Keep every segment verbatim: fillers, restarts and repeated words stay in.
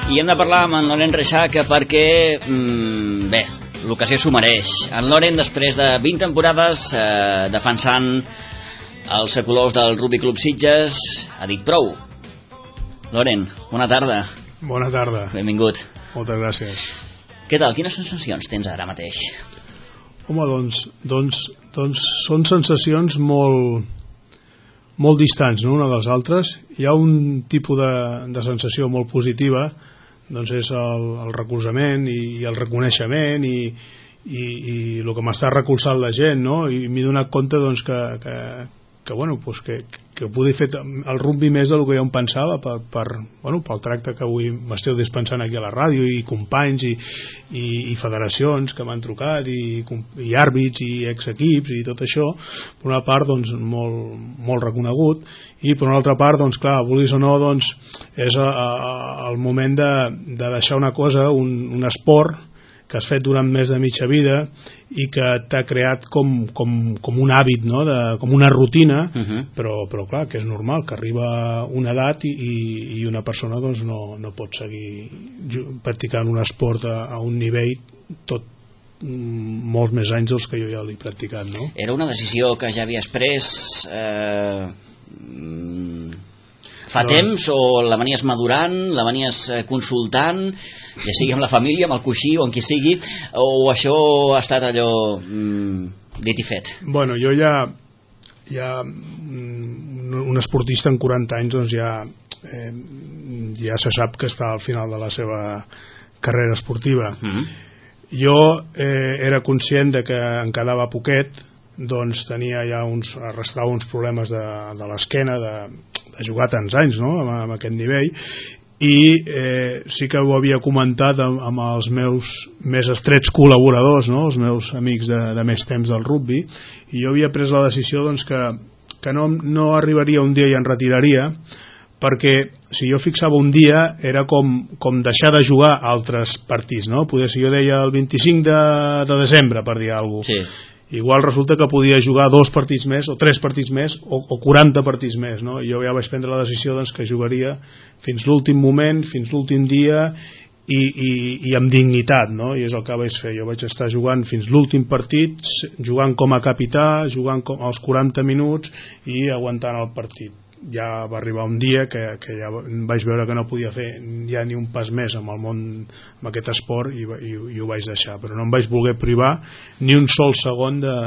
I hem de parlar amb en Loren Reixac perquè, mmm, bé, l'ocasió s'ho mereix. En Loren, després de vint temporades eh, defensant els colors del Rugby Club Sitges, ha dit prou. Loren, bona tarda. Bona tarda. Benvingut. Moltes gràcies. Què tal? Quines sensacions tens ara mateix? Home, doncs, doncs, doncs són sensacions molt, molt distants, no?, una de les altres. Hi ha un tipus de, de sensació molt positiva, doncs és el, el recolzament i, i el reconeixement i, i, i el que m'està recolzant la gent, no? I m'he donat compte doncs, que, que, que, bueno, pues que, que ho podia fer el rugby més del que jo em pensava per, per, bueno, pel tracte que avui m'esteu dispensant aquí a la ràdio, i companys i, i, i federacions que m'han trucat i, i àrbits i exequips i tot això. Per una part, doncs, molt, molt reconegut, i per una altra part, doncs clar, vulguis o no, doncs és a, a, el moment de, de deixar una cosa, un, un esport que has fet durant més de mitja vida i que t'ha creat com, com, com un hàbit, no?, de, com una rutina, uh-huh. però, però clar, que és normal, que arriba una edat i, i una persona doncs, no, no pot seguir practicant un esport a, a un nivell tot molts més anys dels que jo ja l'he practicat, no? Era una decisió que ja havies pres eh, fa no. temps, o la venies madurant, la venies consultant, ja sigui amb la família, amb el coixí o amb qui sigui, o això ha estat allò mm, dit i fet? Bueno, jo ja ja un esportista en quaranta anys doncs ja eh, ja se sap que està al final de la seva carrera esportiva. Mm-hmm. Jo eh, era conscient de que em quedava poquet, doncs tenia ja uns, arrastrava uns problemes de, de l'esquena de, de jugar tants anys, no?, amb, amb aquest nivell, i eh, sí que ho havia comentat amb, amb els meus més estrets col·laboradors, no?, els meus amics de, de més temps del rugby, i jo havia pres la decisió doncs, que, que no, no arribaria un dia i em retiraria, perquè si jo fixava un dia era com, com deixar de jugar altres partits, no? Poder, si jo deia el vint-i-cinc de, de desembre, per dir alguna cosa, sí. Igual resulta que podia jugar dos partits més o tres partits més o, o quaranta partits més, no? Jo ja vaig prendre la decisió doncs, que jugaria fins l'últim moment, fins l'últim dia i, i, i amb dignitat, no? I és el que vaig fer. Jo vaig estar jugant fins l'últim partit, jugant com a capità, jugant com als quaranta minuts i aguantant el partit. Ja va arribar un dia que, que ja vaig veure que no podia fer ja ni un pas més amb el món, amb aquest esport, i, i, i ho vaig deixar, però no em vaig voler privar ni un sol segon de,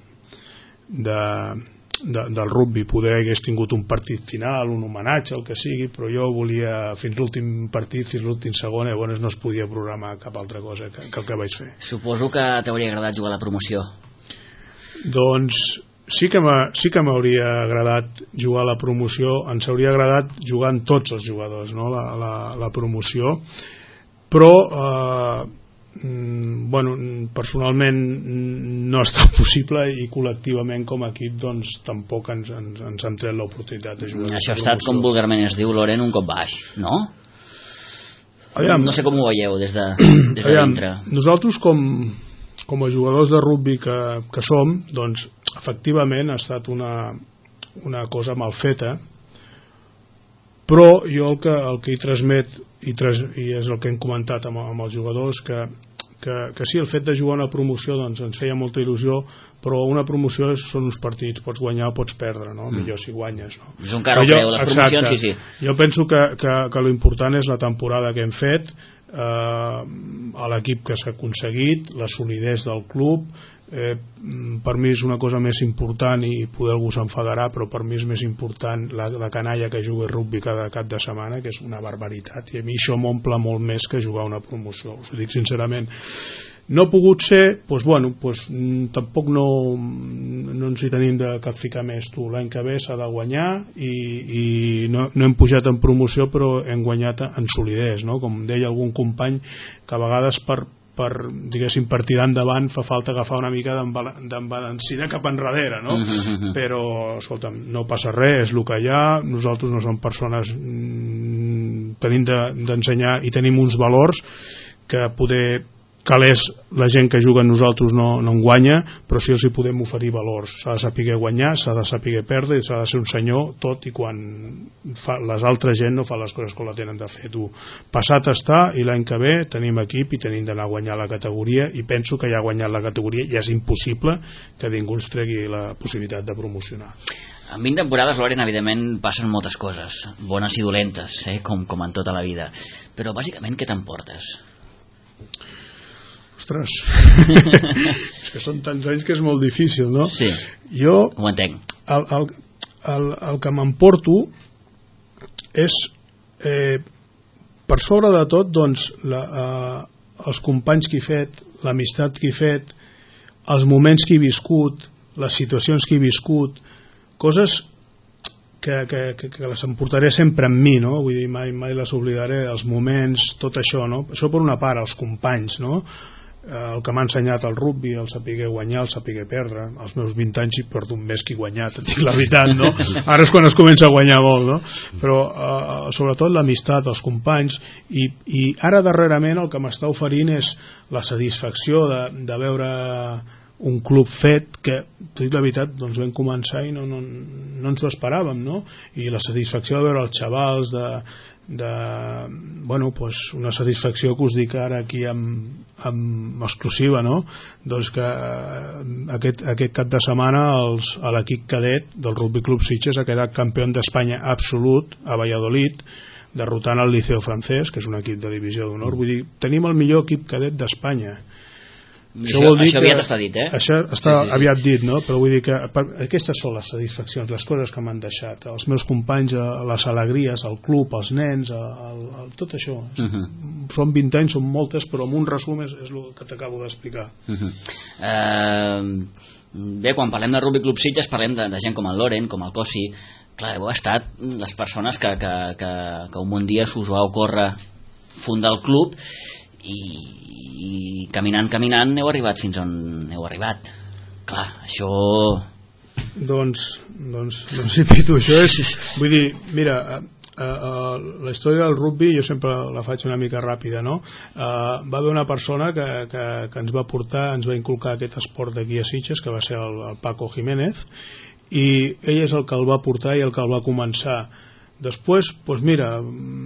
de, de, del rugby. Poder hagués tingut un partit final, un homenatge, el que sigui, però jo volia fins l'últim partit, fins l'últim segon, i llavors no es podia programar cap altra cosa que, que el que vaig fer. Suposo que t'hauria agradat jugar a la promoció. Doncs sí que sí que m'hauria agradat jugar a la promoció, ens hauria agradat jugar amb tots els jugadors, no?, la, la, la promoció, però eh, bueno, personalment no ha estat possible, i col·lectivament com a equip doncs tampoc ens, ens, ens han tret l'oportunitat de jugar. Això ha estat, com vulgarment es diu, Loren, un cop baix, no? Aviam, no sé com ho veieu des de, des de aviam, dintre. Nosaltres com com a jugadors de rugby que, que som, doncs efectivament ha estat una, una cosa mal feta, però jo el que, el que hi transmet i, tras, i és el que hem comentat amb, amb els jugadors, que, que, que sí, el fet de jugar una promoció doncs ens feia molta il·lusió, però una promoció són uns partits, pots guanyar o pots perdre, no? Mm. Millor si guanyes, no? És un caro creu, les promocions, sí, sí. Jo penso que, que, que l'important és la temporada que hem fet, eh, a l'equip que s'ha aconseguit, la solidesa del club. Eh, per mi és una cosa més important, i poder algú s'enfadarà, però per mi és més important la, la canalla que juga rugby cada cap de setmana, que és una barbaritat, i a mi això m'omple molt més que jugar una promoció, us ho dic sincerament. No ha pogut ser, doncs bueno, doncs, tampoc no, no ens hi tenim de capficar més. Tu, l'any que ve s'ha de guanyar, i, i no, no hem pujat en promoció, però hem guanyat en solidesa, no? Com deia algun company, que a vegades per, per, diguéssim, per tirar endavant fa falta agafar una mica d'embalancida cap enrere, no? Mm-hmm. Però, escolta'm, no passa res, és el que hi ha. Nosaltres no som persones, mmm, tenim d'ensenyar, i tenim uns valors que poder calés la gent que juga amb nosaltres no, no en guanya, però sí els hi podem oferir valors. S'ha de saber guanyar, s'ha de saber perdre i s'ha de ser un senyor tot i quan fa, les altres gent no fa les coses com la tenen de fer. Tu, passat està i l'any que ve tenim equip i tenim d'anar a guanyar la categoria i penso que ja ha guanyat la categoria i és impossible que ningú ens tregui la possibilitat de promocionar. En vint temporades, Loren, evidentment passen moltes coses, bones i dolentes, eh? com, com en tota la vida, però bàsicament què t'emportes? Ostres, és que són tants anys que és molt difícil, no? Sí, jo, ho entenc. El, el, el, el que m'emporto és, eh, per sobre de tot, doncs, la, eh, els companys que he fet, l'amistat que he fet, els moments que he viscut, les situacions que he viscut, coses que, que, que, que les emportaré sempre amb mi, no? Vull dir, mai, mai les oblidaré, els moments, tot això, no? Això per una part, els companys, no? El que m'ha ensenyat el rugby, el saber guanyar, el saber perdre. Als meus vint anys hi porto més que he guanyat, dic la veritat, no? Ara és quan es comença a guanyar molt, no? Però eh, sobretot l'amistat, els companys, i, i ara darrerament el que m'està oferint és la satisfacció de, de veure un club fet que, dic la veritat, doncs vam començar i no, no, no ens ho esperàvem, no? I la satisfacció de veure els xavals, de de, bueno, pues una satisfacció que us dic ara aquí amb, amb exclusiva, no? Doncs que aquest, aquest cap de setmana els, a l'equip cadet del Rugby Club Sitges ha quedat campió d'Espanya absolut a Valladolid, derrotant el Liceo Francès, que és un equip de divisió d'honor. Vull dir, tenim el millor equip cadet d'Espanya. Això, això, això aviat està dit, eh? Això està sí, sí, sí. aviat dit, no? Però vull dir que per, aquestes són les satisfaccions, les coses que m'han deixat, els meus companys, les alegries, el club, els nens, el, el, tot això. Uh -huh. Són vint anys, són moltes, però en un resum és, és el que t'acabo d'explicar. Uh -huh. uh, bé, quan parlem de Rugby Club Sitges parlem de, de gent com el Loren, com el Cosi. Clar, heu estat les persones que, que, que, que un bon dia s'us va ocórrer fundar el club i, i caminant, caminant heu arribat fins on heu arribat. Clar, això... Doncs, doncs, doncs sí, Pitu, això és... Vull dir, mira, uh, uh, la història del rugby jo sempre la faig una mica ràpida, no? Uh, va haver una persona que, que, que ens va portar, ens va inculcar aquest esport d'aquí a Sitges, que va ser el, el Paco Jiménez, i ell és el que el va portar i el que el va començar. Després, doncs mira,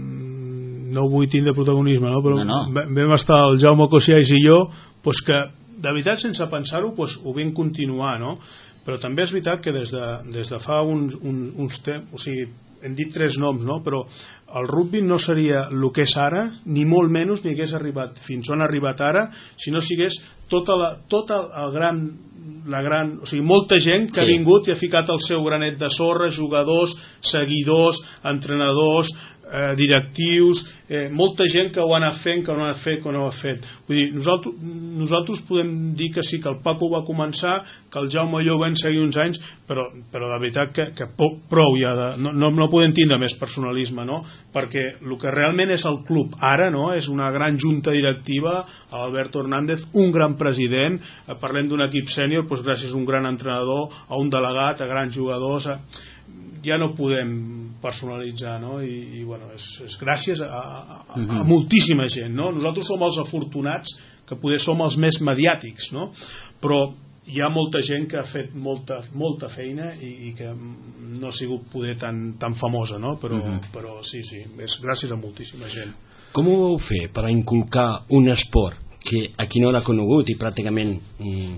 no vull tindre protagonisme, no? Però no, no. vam estar el Jaume Cosiais i jo, doncs que de veritat sense pensar-ho doncs ho vam continuar, no? Però també és veritat que des de, des de fa uns, uns, uns temps, o sigui, hem dit tres noms, no? Però el rugby no seria el que és ara, ni molt menys ni hagués arribat fins on ha arribat ara, si no sigués tota la, tot el, el gran, la gran, o sigui, molta gent que sí. ha vingut i ha ficat el seu granet de sorra, jugadors, seguidors, entrenadors, eh, directius, eh, molta gent que ho ha anat fent, que no ha fet, que no ho ha fet. Vull dir, nosaltres, nosaltres podem dir que sí, que el Paco va començar, que el Jaume i jo van seguir uns anys, però, però de veritat que, que prou ja, de, no, no, no podem tindre més personalisme, no? Perquè el que realment és el club ara, no? És una gran junta directiva, Alberto Hernández, un gran president, eh, parlem d'un equip sènior, doncs gràcies a un gran entrenador, a un delegat, a grans jugadors, a, ja no podem personalitzar, no? I, i bueno, és, és gràcies a, a, a, a moltíssima gent, no? Nosaltres som els afortunats que poder som els més mediàtics, no? Però hi ha molta gent que ha fet molta, molta feina i, i que no ha sigut poder tan, tan famosa, no? Però, uh-huh. però sí, sí, és gràcies a moltíssima gent. Com ho vau fer per inculcar un esport que aquí no l'ha conegut i pràcticament mm,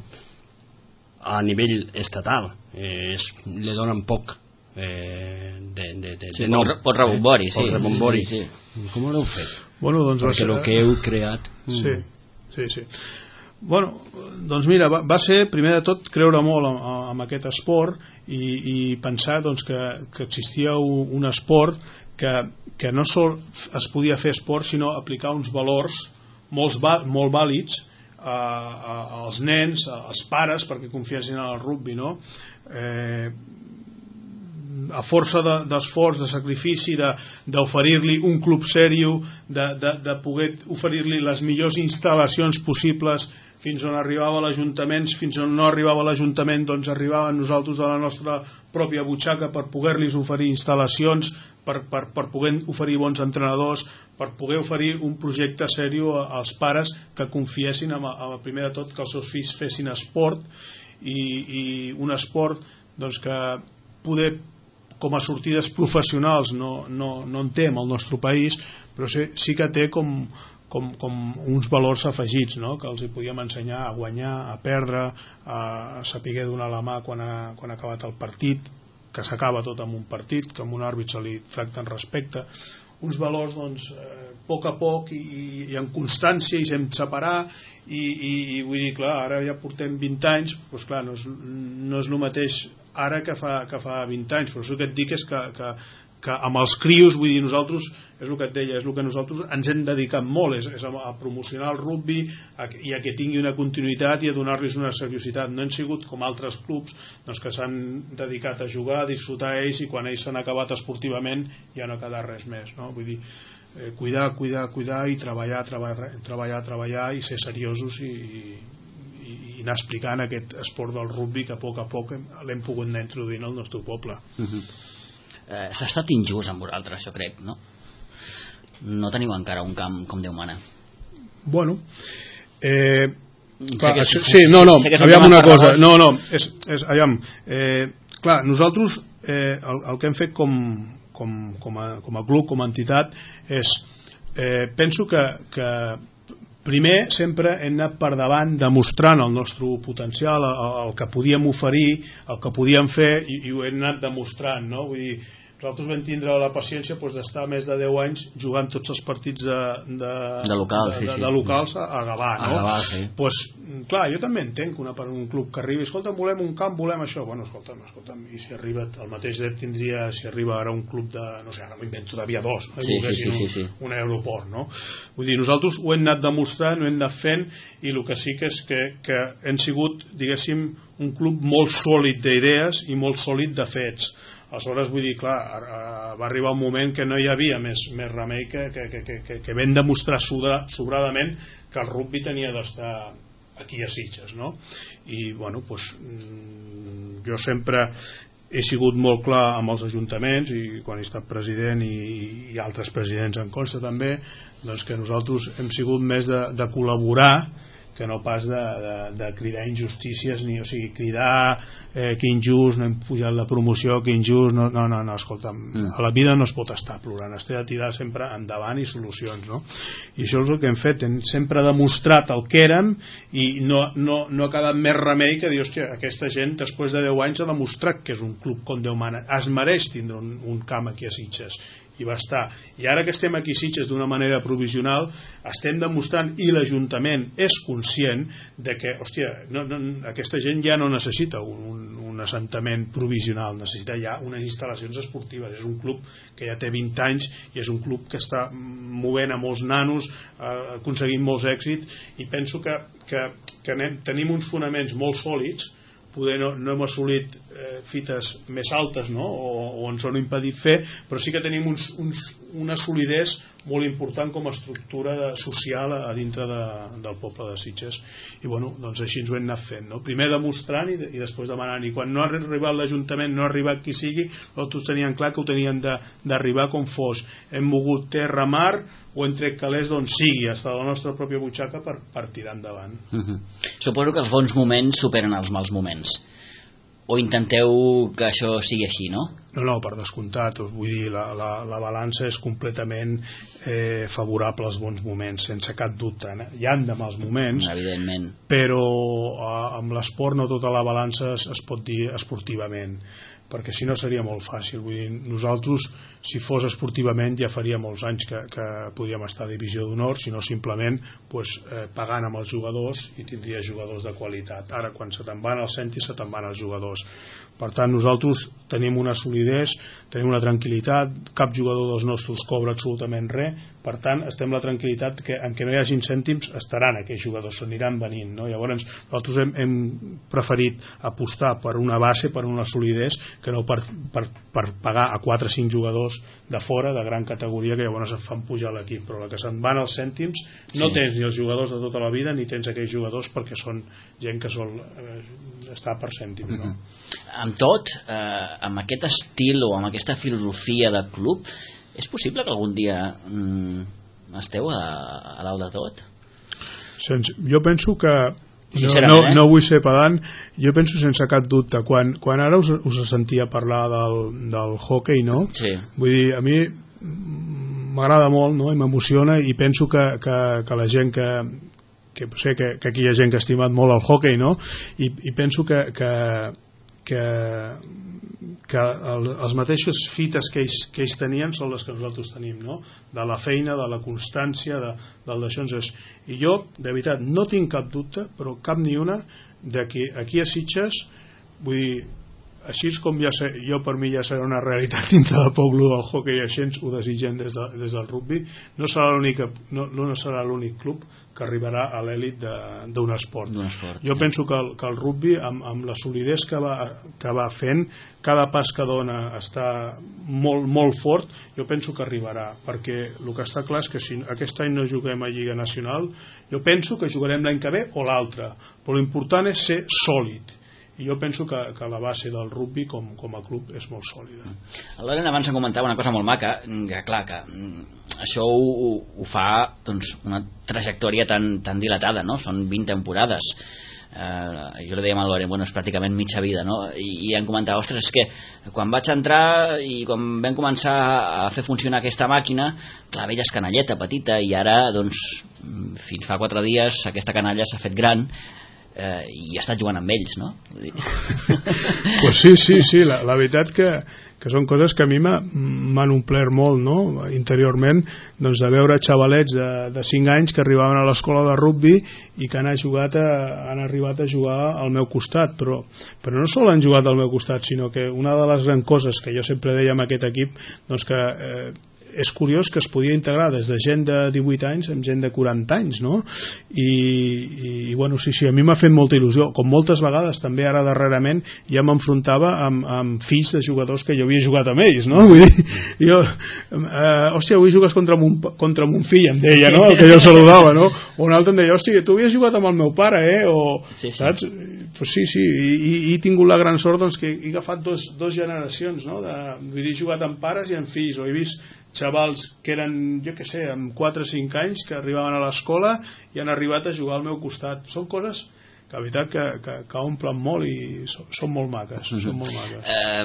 a nivell estatal eh, és, li donen poc eh, de, de, de, sí, de nom, pot rebombori, eh? sí, pot rebombori. Sí, sí. Com ho heu fet? Bueno, doncs perquè el que heu creat mm. sí, sí, sí. Bueno, doncs mira, va, va ser primer de tot creure molt en, en aquest esport i, i pensar doncs, que, que existia un, un esport que, que no sol es podia fer esport sinó aplicar uns valors molts, molt vàlids a, a, als nens, als pares perquè confiessin en el rugby, no? Eh, a força d'esforç, de, de sacrifici, d'oferir-li un club sèrio, de, de, de poder oferir-li les millors instal·lacions possibles fins on arribava l'Ajuntament, fins on no arribava l'Ajuntament, doncs arribàvem nosaltres a la nostra pròpia butxaca per poder-los oferir instal·lacions per, per, per poder oferir bons entrenadors, per poder oferir un projecte seriós als pares que confiessin en, en, primer de tot que els seus fills fessin esport i, i un esport doncs, que poder com a sortides professionals no, no, no en té en el nostre país, però sí, sí que té com, com, com uns valors afegits, no? Que els hi podíem ensenyar a guanyar, a perdre, a saber donar la mà quan ha, quan ha acabat el partit, que s'acaba tot amb un partit, que amb un àrbit se li tracta en respecte, uns valors doncs, eh, a poc a poc i, i en constància i sense parar i, i, i vull dir, clar, ara ja portem vint anys, doncs clar, no és, no és el mateix ara que fa, que fa vint anys, però això que et dic és que, que, que amb els crios, vull dir, nosaltres, és el que et deia, és el que nosaltres ens hem dedicat molt, és, és a promocionar el rugby a, i a que tingui una continuïtat i a donar-los una seriositat. No hem sigut com altres clubs doncs, que s'han dedicat a jugar, a disfrutar ells i quan ells s'han acabat esportivament ja no ha quedat res més, no? Vull dir, eh, cuidar, cuidar, cuidar i treballar, treballar, treballar, treballar i ser seriosos i, i, i anar explicant aquest esport del rugby que a poc a poc l'hem pogut anar introduint al nostre poble. Uh-huh. eh, S'ha estat injust amb vosaltres, jo crec, no? No teniu encara un camp com Déu mana. Bueno, eh, clar, que és, això, sí, no, no, aviam una cosa, no, no, és, és, aviam, eh, clar, nosaltres eh, el, el que hem fet com, com, com, a, com a club, com a entitat, és, eh, penso que, que primer sempre hem anat per davant demostrant el nostre potencial, el, el que podíem oferir, el que podíem fer i, i ho hem anat demostrant, no? Vull dir, nosaltres vam tindre la paciència doncs, d'estar més de deu anys jugant tots els partits de, de, de, local, de, sí, de, sí. de locals a, a Gavà, no? A Gavà, sí. Pues, clar, jo també entenc que una, per un club que arribi, escolta, volem un camp, volem això, bueno, escolta'm, escolta'm, i si arriba, el mateix dret tindria si arriba ara un club de, no sé, ara m'invento d'Aviadors, no? Sí, sí, sí, sí, sí. Un, un aeroport, no? Vull dir, nosaltres ho hem anat demostrant, ho hem anat fent, i el que sí que és que, que hem sigut, diguéssim, un club molt sòlid d'idees i molt sòlid de fets. Aleshores, vull dir, clar, va arribar un moment que no hi havia més, més remei que, que, que, que, que vam demostrar sobradament que el rugby tenia d'estar aquí a Sitges, no? I, bueno, doncs, jo sempre he sigut molt clar amb els ajuntaments i quan he estat president i, i altres presidents en consta també, doncs que nosaltres hem sigut més de, de col·laborar que no pas de, de, de cridar injustícies ni, o sigui, cridar eh, que injust, no hem pujat la promoció, que injust, no, no, no, no escolta'm, mm. a la vida no es pot estar plorant, es té de tirar sempre endavant i solucions, no? I això és el que hem fet, hem sempre demostrat el que érem i no, no, no ha quedat més remei que dir, hòstia, aquesta gent després de deu anys ha demostrat que és un club com Déu mana, es mereix tindre un, un camp aquí a Sitges i va estar, i ara que estem aquí a Sitges d'una manera provisional estem demostrant i l'Ajuntament és conscient de que, hòstia, no, no, aquesta gent ja no necessita un, un, un assentament provisional, necessita ja unes instal·lacions esportives, és un club que ja té vint anys i és un club que està movent a molts nanos, eh, aconseguint molts èxits i penso que, que, que anem, tenim uns fonaments molt sòlids, poder no, no hem assolit eh, fites més altes, no? o, o ens ho han impedit fer, però sí que tenim uns, uns, una solidesa molt important com a estructura de, social a, a dintre de, del poble de Sitges i bueno, doncs així ens ho hem anat fent, no? Primer demostrant i, de, i després demanant i quan no ha arribat l'Ajuntament, no ha arribat qui sigui, nosaltres teníem clar que ho tenien d'arribar com fos, hem mogut terra, mar o hem tret calés d'on sigui hasta la nostra pròpia butxaca per, per tirar endavant. Uh-huh. Suposo que els bons moments superen els mals moments o intenteu que això sigui així, no? No, no, per descomptat, vull dir, la, la, la balança és completament eh, favorable als bons moments, sense cap dubte. Eh? Hi han de mals moments, evidentment, però eh, amb l'esport no tota la balança es, es pot dir esportivament, perquè si no seria molt fàcil. Vull dir, nosaltres, si fos esportivament, ja faria molts anys que, que podríem estar a divisió d'honor, sinó simplement pues, eh, pagant amb els jugadors i tindria jugadors de qualitat. Ara, quan se te'n van els cèntims, se te'n van els jugadors. Per tant, nosaltres tenim una solidesa, tenim una tranquil·litat, cap jugador dels nostres cobra absolutament res, per tant estem la tranquil·litat que en què no hi hagi cèntims estaran aquells jugadors, s'aniran venint, no? Llavors nosaltres hem, hem preferit apostar per una base, per una solidesa, que no per, per, per pagar a quatre o cinc jugadors de fora, de gran categoria, que llavors et fan pujar l'equip, però la que se'n van els cèntims no sí. Tens ni els jugadors de tota la vida ni tens aquells jugadors perquè són gent que sol eh, estar per cèntims, no? Mm-hmm. Amb tot, eh, amb aquest estil o amb aquesta filosofia de club, és possible que algun dia mm, esteu a, a dalt de tot? Sense, jo penso que no, no, eh? no vull ser pedant, jo penso sense cap dubte quan, quan ara us, us sentia parlar del, del hockey, no? Sí. Vull dir, a mi m'agrada molt, no? I m'emociona i penso que, que, que la gent que que sé que, que aquí hi ha gent que ha estimat molt el hockey, no? I, i penso que que que, que el, els mateixos fites que ells, que ells tenien són les que nosaltres tenim, no? De la feina, de la constància, de, del d'això. I jo, de veritat, no tinc cap dubte, però cap ni una, de que aquí a Sitges, vull dir, així com ja sé, jo per mi ja serà una realitat dintre del poble del hockey i així ho desitgem des, de, des del rugby, no serà l'únic no, no serà l'únic club que arribarà a l'èlit d'un esport. esport jo sí. penso que el, que el rugby amb, amb la solidesa que va, que va fent, cada pas que dona està molt, molt fort, jo penso que arribarà, perquè el que està clar és que si aquest any no juguem a Lliga Nacional, jo penso que jugarem l'any que ve o l'altre, però l'important és ser sòlid. I jo penso que, que la base del rugby com, com a club és molt sòlida. L'Helena abans em comentava una cosa molt maca, que clar, que això ho, ho fa doncs, una trajectòria tan, tan dilatada, no? Són vint temporades. Eh, jo li dèiem a l'Helena, bueno, és pràcticament mitja vida, no? I, i em comentava, ostres, és que quan vaig entrar i quan vam començar a fer funcionar aquesta màquina, clar, veies canalleta petita i ara, doncs, fins fa quatre dies aquesta canalla s'ha fet gran eh, i ha estat jugant amb ells, no? Pues sí, sí, sí, la, la veritat que, que són coses que a mi m'han omplert molt, no? Interiorment, doncs de veure xavalets de, de cinc anys que arribaven a l'escola de rugby i que han, jugat a, han arribat a jugar al meu costat, però, però no sols han jugat al meu costat, sinó que una de les grans coses que jo sempre deia amb aquest equip, doncs que eh, és curiós que es podia integrar des de gent de divuit anys amb gent de quaranta anys, no? I, i, i bueno, sí, sí, a mi m'ha fet molta il·lusió, com moltes vegades també ara darrerament ja m'enfrontava amb, amb fills de jugadors que jo havia jugat amb ells, no? Vull dir, jo eh, hòstia, avui jugues contra mon, contra mon fill, em deia, no? El que jo saludava, no? O un altre em deia, hòstia, tu havies jugat amb el meu pare, eh? O, sí, sí. Saps? Pues sí, sí, i, i, i he tingut la gran sort doncs, que he agafat dos, dos generacions, no? De, vull dir, he jugat amb pares i amb fills, o he vist xavals que eren, jo què sé, amb quatre o cinc anys que arribaven a l'escola i han arribat a jugar al meu costat. Són coses que la veritat que, que, que omplen molt i són, són molt maques, mm-hmm. són molt maques.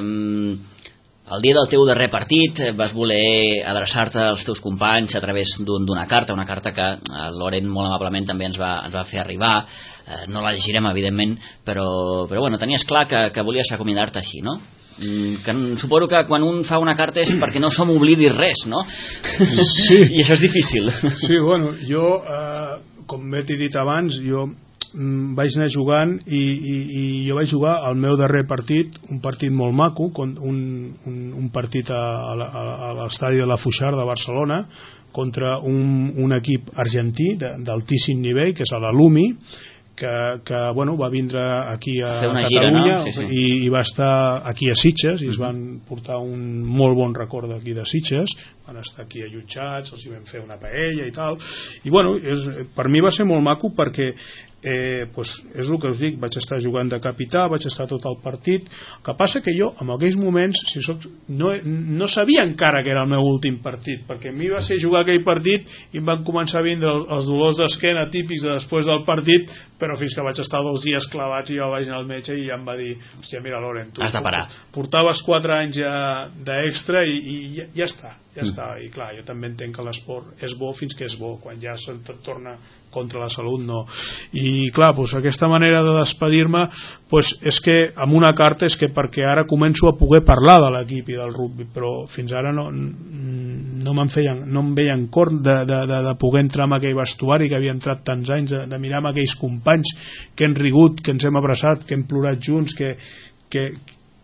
Um, el dia del teu darrer partit vas voler adreçar-te als teus companys a través d'una un, carta, una carta que l'Oren molt amablement també ens va, ens va fer arribar. Uh, no la llegirem evidentment, però, però bueno, tenies clar que, que volies acomiadar-te així, no? Que suposo que quan un fa una carta és perquè no som oblidis res, no? Sí. I això és difícil. Sí, bueno, jo eh, com t'he dit abans, jo mm, vaig anar jugant i, i, i jo vaig jugar al meu darrer partit, un partit molt maco, un, un, un partit a, a, a l'estadi de la Fuixar de Barcelona contra un, un equip argentí d'altíssim nivell, que és l'Alumi, que, que bueno, va vindre aquí a, a Catalunya, gira, no? Sí, sí. I, i va estar aquí a Sitges i es van portar un molt bon record d'aquí de Sitges, van estar aquí allotjats, els hi vam fer una paella i tal, i bueno, és, per mi va ser molt maco perquè eh, pues és el que us dic, vaig estar jugant de capità, vaig estar tot el partit. El que passa que jo en aquells moments si soc, no, no sabia encara que era el meu últim partit, perquè a mi va ser jugar aquell partit i em van començar a vindre els dolors d'esquena típics de després del partit, però fins que vaig estar dos dies clavats i jo vaig anar al metge i ja em va dir, hòstia, mira Loren, tu has de parar. Portaves quatre anys ja d'extra i, i ja, ja està ja mm. està, i clar, jo també entenc que l'esport és bo fins que és bo, quan ja se'n torna contra la salut, no. I clar, doncs, aquesta manera de despedir-me doncs, és que amb una carta és que perquè ara començo a poder parlar de l'equip i del rugby, però fins ara no, no me'n feien, no em veien cor de, de, de, de poder entrar en aquell vestuari que havia entrat tants anys, de, de mirar amb aquells companys que hem rigut, que ens hem abraçat, que hem plorat junts, que, que,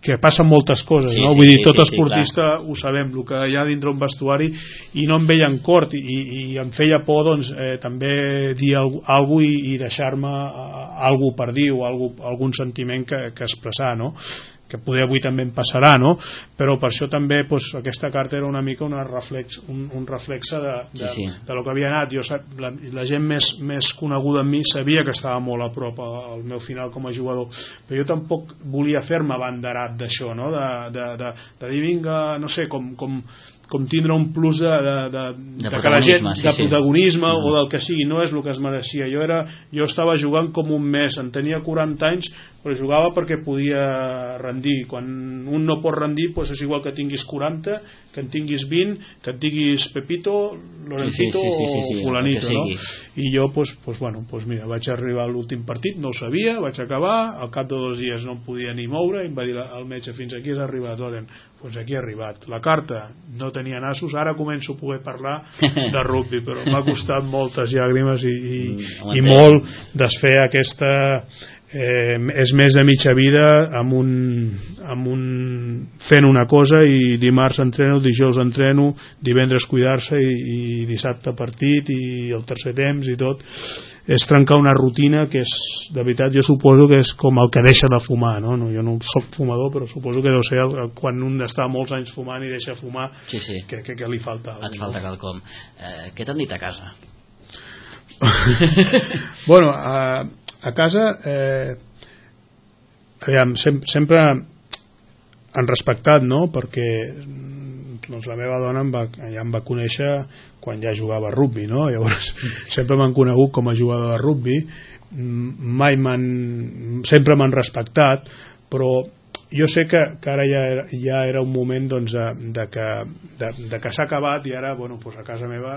que passen moltes coses, sí, no? Sí, Vull sí, dir, tot sí, esportista sí, ho sabem, el que hi ha dintre un vestuari, i no em veien cort, i, i em feia por doncs, eh, també dir alguna cosa i, i deixar-me alguna cosa per dir o algo, algun sentiment que, que expressar, no? Que poder avui també em passarà, no? Però per això també doncs, aquesta carta era una mica una reflex, un, un reflexe de, de, sí, sí. de lo que havia anat. Jo, la, la gent més, més coneguda en mi sabia que estava molt a prop al meu final com a jugador, però jo tampoc volia fer-me abanderat d'això, no? de, de, de, de dir vinga, no sé, com, com, com tindre un plus de, de, de, de, de que la gent, sí, de protagonisme sí. o del que sigui, no és el que es mereixia. Jo, era, jo estava jugant com un mes, en tenia quaranta anys, però jugava perquè podia rendir. Quan un no pot rendir, doncs és igual que tinguis quaranta, que en tinguis vint, que en tinguis Pepito, Lorencito sí, sí, sí, sí, sí, o Fulanito, no? I jo, doncs, doncs, bueno, doncs mira, vaig arribar a l'últim partit, no ho sabia, vaig acabar, al cap de dos dies no em podia ni moure, i em va dir el metge, fins aquí has arribat, Loren. Doncs aquí he arribat. La carta no tenia nassos, ara començo a poder parlar de rugby, però m'ha costat moltes llàgrimes i, i, mm, i molt desfer aquesta... Eh, és més de mitja vida amb un, amb un fent una cosa, i dimarts entreno, dijous entreno, divendres cuidar-se i, i dissabte partit i el tercer temps i tot. És trencar una rutina que és, de veritat, jo suposo que és com el que deixa de fumar, no? No, jo no soc fumador, però suposo que deu ser el, quan un està molts anys fumant i deixa fumar, sí, sí. Que, que, que li falta et falta quelcom. Eh, què t'han dit a casa? Bueno, a, a casa eh, aviam, sem, sempre han respectat, no? Perquè doncs, la meva dona em va, ja em va conèixer quan ja jugava a rugby, no? Llavors sempre m'han conegut com a jugador de rugby, mai m'han, sempre m'han respectat, però jo sé que, que ara ja era, ja era un moment doncs, de, de que, de, de que s'ha acabat, i ara bueno, doncs a casa meva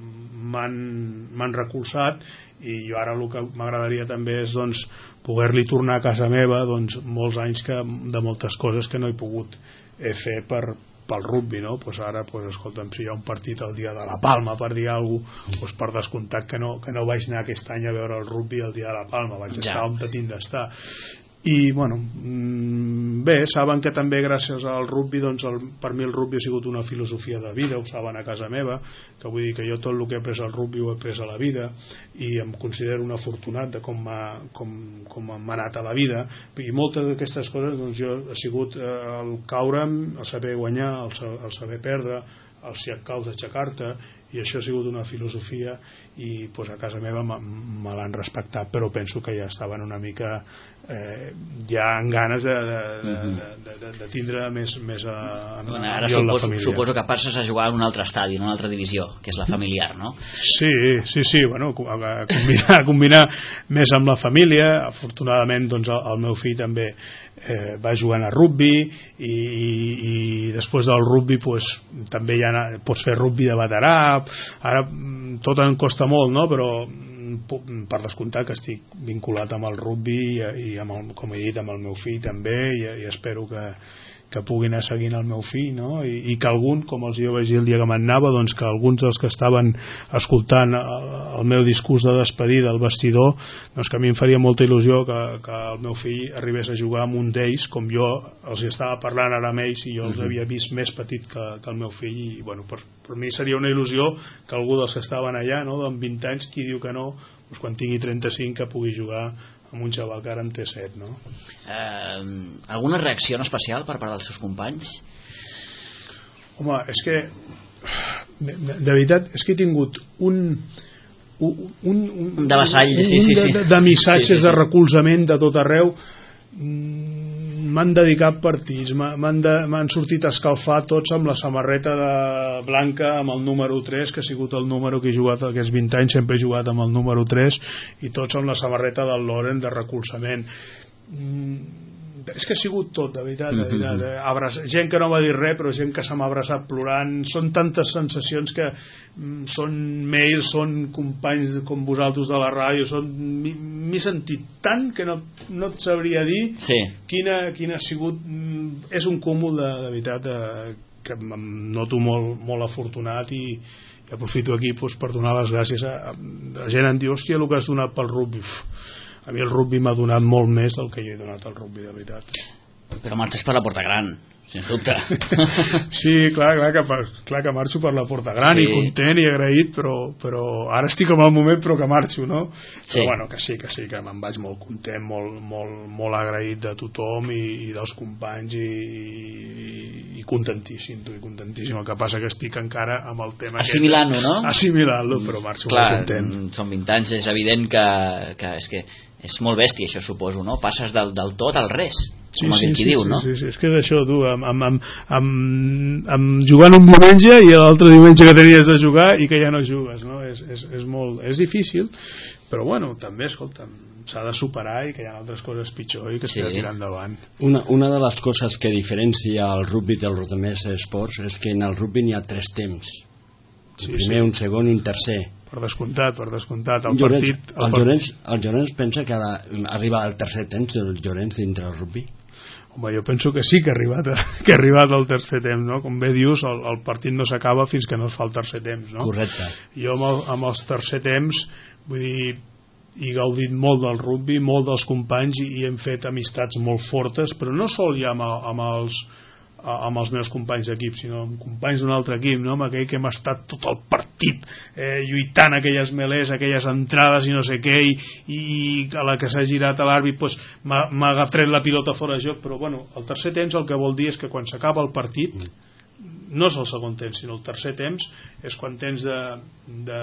m'han recolzat, i jo ara el que m'agradaria també és doncs, poder-li tornar a casa meva doncs, molts anys que, de moltes coses que no he pogut eh, fer per, pel rugby, no? Pues ara, pues, escolta'm, si hi ha un partit el dia de la Palma, per dir alguna cosa, pues, per descomptat que no, que no vaig anar aquest any a veure el rugby el dia de la Palma, vaig ja. estar on tinc d'estar. I bueno, bé, saben que també gràcies al rugby, doncs el, per mi el rugby ha sigut una filosofia de vida, ho saben a casa meva, que vull dir que jo tot el que he pres al rugby ho he pres a la vida, i em considero un afortunat de com m'ha com, com m'ha anat a la vida, i moltes d'aquestes coses doncs jo ha sigut eh, el caure'm, el saber guanyar, el, el saber perdre, el si et caus aixecar-te, i això ha sigut una filosofia, i pues, a casa meva me l'han respectat, però penso que ja estaven una mica eh, ja amb ganes de, de, de, de, de, de tindre més, més a, bueno, ara suposo, la família. Suposo que passes a jugar en un altre estadi, en una altra divisió, que és la familiar, no? Sí, sí, sí, bueno, a combinar, a combinar més amb la família. Afortunadament doncs, el, el meu fill també eh, va jugant a rugby, i, i, i després del rugby pues, també ja pots fer rugby de veterà. Ara tot em costa molt, no? Però per descomptar que estic vinculat amb el rugby i, i amb el, com he dit, amb el meu fill també, i, i espero que, que pugui anar seguint el meu fill, no? I, i que algun, com els jo vaig dir el dia que m'anava, doncs que alguns dels que estaven escoltant el, el meu discurs de despedida al vestidor, doncs que a mi em faria molta il·lusió que, que el meu fill arribés a jugar amb un d'ells, com jo els estava parlant ara amb ells, i jo els havia vist més petit que, que el meu fill, i bueno, per, per mi seria una il·lusió que algú dels que estaven allà, no? Amb vint anys, qui diu que no, doncs quan tingui trenta-cinc que pugui jugar amb un xaval que ara en té set, no? Eh, alguna reacció especial per part dels seus companys? Home, és que de, de, de veritat, és que he tingut un un, un, un de vassall, sí, sí, sí. de, de missatges sí, sí, sí. de recolzament de tot arreu. M'han dedicat partits, m'han sortit a escalfar tots amb la samarreta de blanca amb el número tres, que ha sigut el número que he jugat aquests vint anys, sempre he jugat amb el número tres, i tots amb la samarreta del Loren de recolzament. És que ha sigut tot, de veritat, de veritat. Eh? Abraç... gent que no va dir res, però gent que se m'ha abraçat plorant. Són tantes sensacions que mm, són mails, són companys com vosaltres de la ràdio, són... m'he sentit tant que no, no et sabria dir sí. quina, quina ha sigut. Mm, és un cúmul de, de veritat de, que em noto molt, molt afortunat, i, i aprofito aquí pues, per donar les gràcies a, a la gent. Em diu, hòstia, el que has donat pel rugby. Uf, a mi el rugby m'ha donat molt més del que jo he donat al rugby, de veritat. Però marxes per la porta gran, sens dubte. Sí, clar, clar, que, clar que marxo per la porta gran, sí. I content i agraït, però, però ara estic en el moment però que marxo, no? Sí. Però bueno, que sí, que sí, que me'n vaig molt content, molt, molt, molt agraït de tothom i, i dels companys i, i, i contentíssim, tu, i contentíssim. El que passa que estic encara amb el tema assimilant-ho, no? Assimilant-lo, però marxo clar, molt content. Són vint anys, és evident que, que és que és molt bèstia, això suposo, no? Passes del, del tot al res, sí, com aquell sí, qui sí, diu, sí, no? Sí, sí, és que és això, tu, amb, amb, amb, amb, amb jugant un diumenge i l'altre diumenge que tenies de jugar i que ja no jugues, no? És, és, és molt, és difícil, però bueno, també, escolta, s'ha de superar i que hi ha altres coses pitjor i que s'ha sí. de tirar endavant. Una, una de les coses que diferencia el rugby dels altres esports és que en el rugby n'hi ha tres temps. El sí, primer, sí. un segon i un tercer. Per descomptat, per descomptat. El Llorenç, partit... El, el, part... Llorenç, el Llorenç pensa que ara arriba al tercer temps del Llorenç dintre el rugby? Home, jo penso que sí que ha arribat, a, que ha arribat al tercer temps, no? Com bé dius, el, el partit no s'acaba fins que no es fa el tercer temps, no? Correcte. Jo amb, el, amb els tercer temps, vull dir, he gaudit molt del rugby, molt dels companys i, i hem fet amistats molt fortes, però no sol ja amb, amb els amb els meus companys d'equip, sinó amb companys d'un altre equip, no? Amb aquell que hem estat tot el partit eh, lluitant aquelles melés, aquelles entrades i no sé què, i, i a la que s'ha girat a l'àrbit pues, m'ha tret la pilota fora de joc, però bueno, el tercer temps el que vol dir és que quan s'acaba el partit no és el segon temps, sinó el tercer temps és quan tens de, de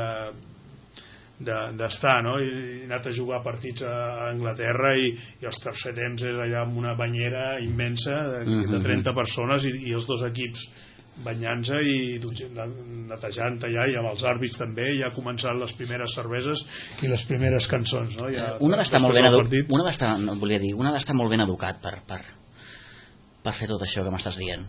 d'estar, no? I he anat a jugar partits a Anglaterra i, i els tercer temps és allà amb una banyera immensa de, de trenta persones i, i els dos equips banyant-se i netejant allà i amb els àrbits també, ja ha començat les primeres cerveses i les primeres cançons, no? Ja, una d'estar molt ben educat, una d'estar, no, volia dir, una d'estar molt ben educat per, per, per fer tot això que m'estàs dient.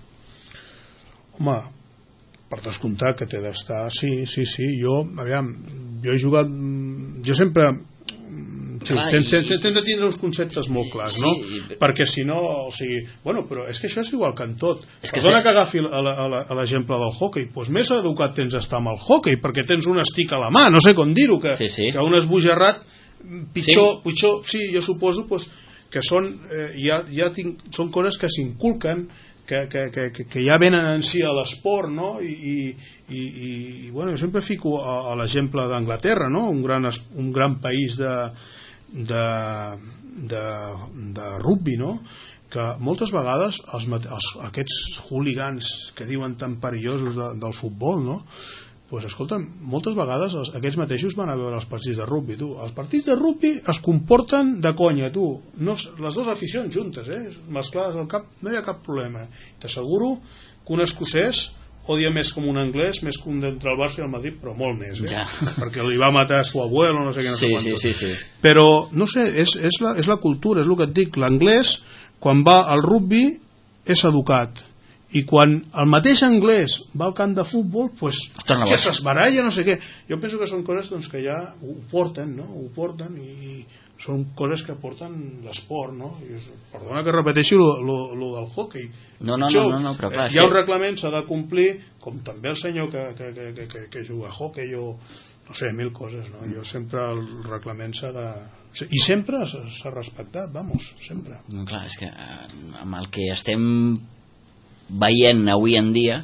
Home, per descomptar que té d'estar, sí, sí, sí, jo, aviam, jo he jugat, jo sempre, sí, clar, tens, tens, tens de tindre uns conceptes molt clars, sí, no? I... Perquè si no, o sigui, bueno, però és que això és igual que en tot. És que Perdona sí. que agafi l'exemple del hockey, doncs més educat tens d'estar amb el hockey, perquè tens un estic a la mà, no sé com dir-ho, que, sí, sí. que un esbojarrat, pitjor, sí. pitjor, sí, jo suposo pues, que són, eh, ja, ja tinc, són coses que s'inculquen, Que, que, que, que ja venen en si a l'esport, no? I, i, i, i bueno, jo sempre fico a, a l'exemple d'Anglaterra, no? Un gran, un gran país de, de, de, de rugby, no? Que moltes vegades els, els, aquests hooligans que diuen tan perillosos de, del futbol, no? Pues escolta, moltes vegades els, aquests mateixos van a veure els partits de rugby, tu. Els partits de rugby es comporten de conya, tu. No, les dues aficions juntes, eh? Mesclades al cap, no hi ha cap problema. T'asseguro que un escocès odia més com un anglès, més que un d'entre el Barça i el Madrid, però molt més, eh? Ja. Perquè li va matar a su abuelo, no sé què, no sí, sé quant. Sí, sí, sí. Però, no sé, és, és, la, és la cultura, és el que et dic. L'anglès, quan va al rugby, és educat. I quan el mateix anglès va al camp de futbol, pues, que s'esbaralla, no sé què. Jo penso que són coses doncs, que ja ho porten, no? Ho porten i són coses que porten l'esport, no? I, perdona que repeteixi lo, lo, lo del hockey. No, no, Això, no, no, no, però clar, hi ha un reglament, s'ha de complir, com també el senyor que, que, que, que, que juga a hockey o no sé, mil coses, no? Jo sempre el reglament s'ha de... I sempre s'ha respectat, vamos, sempre. No, clar, és que amb el que estem veient avui en dia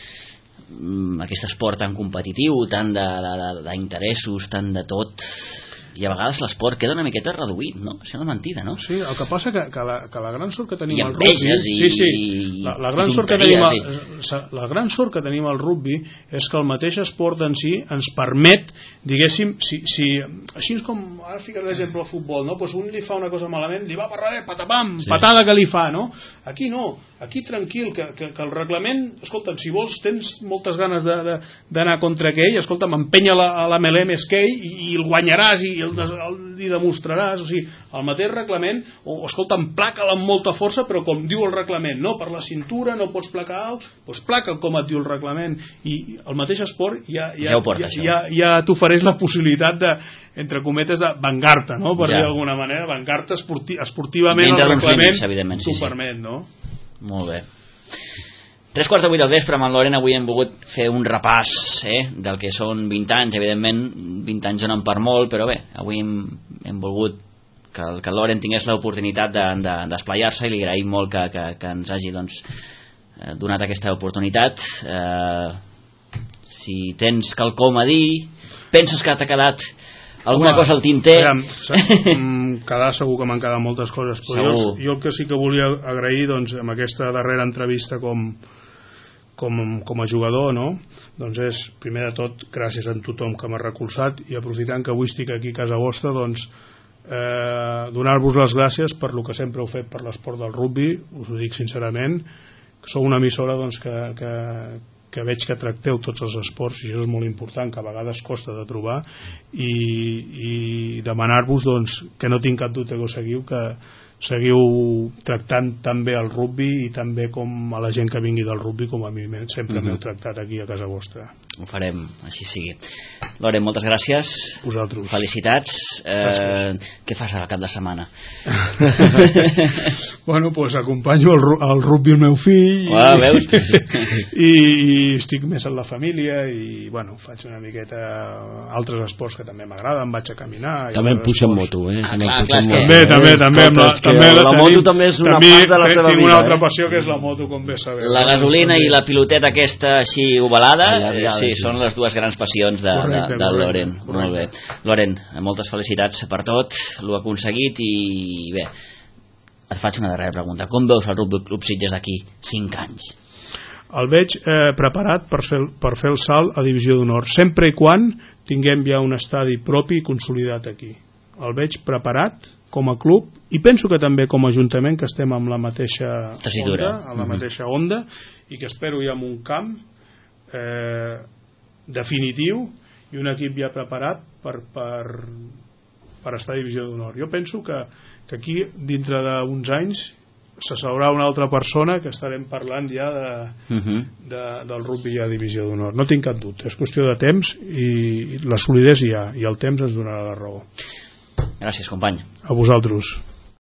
aquest esport tan competitiu, tant d'interessos, tant de tot, i a vegades l'esport queda una miqueta reduït, no? Això no és mentida, no? Sí, el que passa que, que, la, que la gran sort que tenim al rugby... I sí, sí, la, la, gran sort que tenim al, la gran sort que tenim al rugby és que el mateix esport en si ens permet, diguéssim, si, si, així com, ara ficaré l'exemple al futbol, no? Pues un li fa una cosa malament, li va per darrere, patapam, sí. patada que li fa, no? Aquí no, aquí tranquil, que, que, que el reglament, escolta, si vols, tens moltes ganes d'anar contra aquell, escolta, m'empenya la, la melé més que ell i, i el guanyaràs i el, el, el demostraràs, o sigui, el mateix reglament, o escolta, placa-la amb molta força, però com diu el reglament, no, per la cintura no pots placar alt, doncs placa'l com et diu el reglament, i el mateix esport ja, ja, ja, porta, ja, ja, ja t'ofereix la possibilitat de, entre cometes, de vengar-te, no? Per ja. dir d'alguna manera, vengar-te esporti esportivament el reglament t'ho sí, permet, sí. no? Molt bé. Tres quarts de vuit del vespre, amb en Loren avui hem volgut fer un repàs eh, del que són vint anys, evidentment vint anys donen per molt, però bé, avui hem, hem volgut que, el, que el Loren tingués l'oportunitat de, de, d'esplayar-se, i li agraïm molt que, que, que ens hagi doncs, donat aquesta oportunitat. Eh, si tens quelcom a dir, penses que t'ha quedat alguna Home, cosa al tinter? Aviam, quedar segur que m'han quedat moltes coses, però jo, jo el que sí que volia agrair, doncs, amb aquesta darrera entrevista com Com, com a jugador, no? Doncs és, primer de tot, gràcies a tothom que m'ha recolzat, i aprofitant que avui estic aquí a casa vostra, doncs eh, donar-vos les gràcies per lo que sempre heu fet per l'esport del rugby, us ho dic sincerament, que sou una emissora doncs, que, que, que veig que tracteu tots els esports, i això és molt important, que a vegades costa de trobar, i, i demanar-vos doncs, que no tinc cap dubte que ho seguiu, que seguiu tractant tan bé el rugby i tan bé com a la gent que vingui del rugby com a mi sempre mm-hmm. m'heu tractat aquí a casa vostra. Ho farem, així sigui. Loren, moltes gràcies. Vosaltres. Felicitats. Eh, què fas al cap de setmana? Bueno, doncs pues acompanyo el, el rugby el meu fill ah, veus? i, i estic més en la família i bueno, faig una miqueta altres esports que també m'agraden, vaig a caminar. També em puja en moto, eh? Ah, clar, clar, també, també, també, també, amb la, també la, la moto tenim, també és una també part de la seva vida. Tinc una altra eh? passió que és la moto, com bé sabeu. La gasolina i la piloteta aquesta així ovalada, eh, sí, són les dues grans passions de, correcte, de, de Loren. Correcte. Molt bé. Loren, moltes felicitats per tot, l'ho aconseguit i bé, et faig una darrera pregunta. Com veus el Rugby Club Sitges d'aquí cinc anys? El veig eh, preparat per fer, per fer el salt a Divisió d'Honor, sempre i quan tinguem ja un estadi propi i consolidat aquí. El veig preparat com a club, i penso que també com a ajuntament, que estem amb la mateixa onda, amb la mateixa onda, i que espero ja amb un camp eh, definitiu i un equip ja preparat per, per, per estar a Divisió d'Honor. Jo penso que, que aquí dintre d'uns anys se sabrà una altra persona que estarem parlant ja de, uh-huh. de, del rugby a Divisió d'Honor. No tinc cap dubte, és qüestió de temps i la solidesa hi ha, i el temps ens donarà la raó. Gràcies, company. A vosaltres.